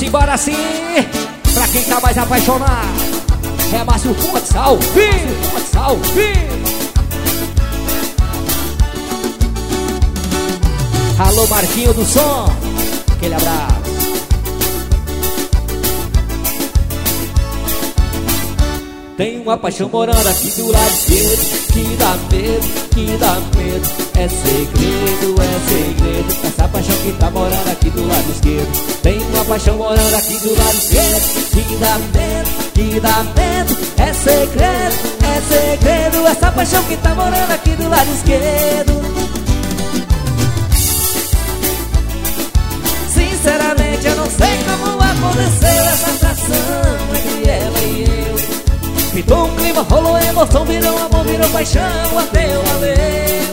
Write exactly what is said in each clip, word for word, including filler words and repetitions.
embora assim, pra quem tá mais apaixonado. É Márcio Futsal, vim, Futsal, vim. Alô, Marquinho do som, aquele abraço. Tem uma paixão morando aqui do lado esquerdo, que dá medo, que dá medo. É segredo, é segredo. Essa paixão que tá morando aqui do lado esquerdo. Tem uma paixão morando aqui do lado esquerdo, que dá medo, que dá medo. É segredo, é segredo. Essa paixão que tá morando aqui do lado esquerdo. Sinceramente eu não sei como aconteceu essa atração entre ela e eu. Pintou um clima, rolou emoção, virou amor, virou paixão, até eu valeu.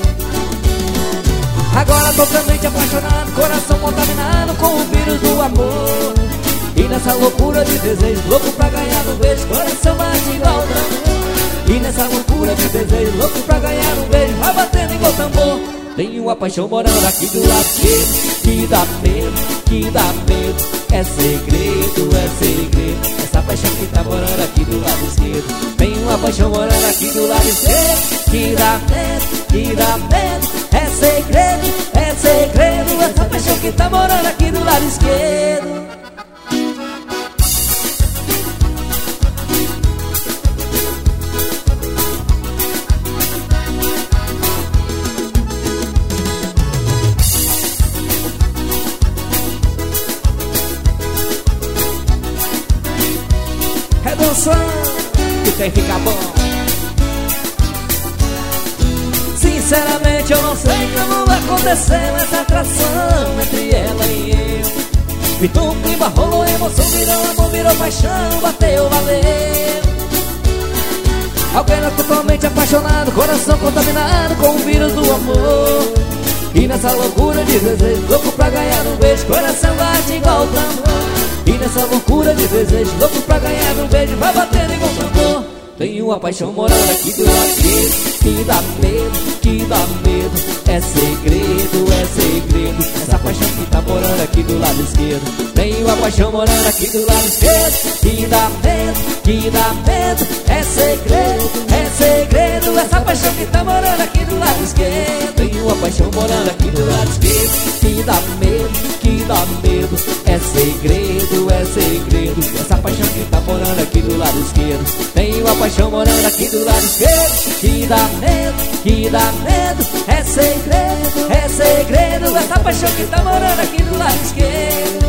Agora totalmente apaixonado, coração contaminado com o vírus do amor. E nessa loucura de desejo, louco pra ganhar um beijo, coração bate igual tambor. E nessa loucura de desejo, louco pra ganhar um beijo, vai batendo igual tambor. Tenho uma paixão morando aqui do lado esquerdo, que dá medo, que dá medo. É segredo, é segredo. Essa paixão que tá morando aqui do lado esquerdo. Tenho uma paixão morando aqui do lado esquerdo, que dá medo, que dá medo. É segredo, é segredo. Essa paixão que tá morando aqui do lado esquerdo. Que tem ficar bom. Sinceramente eu não sei como aconteceu essa atração entre ela e eu. Pintou um clima, rolou emoção, virou amor, virou paixão, bateu, valeu. Alguém era totalmente apaixonado, coração contaminado com o vírus do amor. E nessa loucura de desejo, louco pra ganhar um beijo, coração bate igual tambor. E nessa loucura de desejo, louco pra ganhar um beijo, vai batendo igual tambor. Tenho uma paixão morando aqui do lado esquerdo, que dá medo, que dá medo. É segredo, é segredo. Essa paixão que tá morando aqui do lado esquerdo. Tenho uma paixão morando aqui do lado esquerdo, que dá medo, que dá medo. É segredo, é segredo. Essa paixão que tá morando aqui do lado esquerdo. Tenho uma paixão morando aqui do lado esquerdo, que dá medo, que dá medo. É segredo, é segredo. Essa paixão que tá morando aqui do lado esquerdo. Tenho uma paixão morando aqui do lado esquerdo, que dá medo, que dá medo. É segredo, é segredo. Essa paixão que tá morando aqui do lado esquerdo.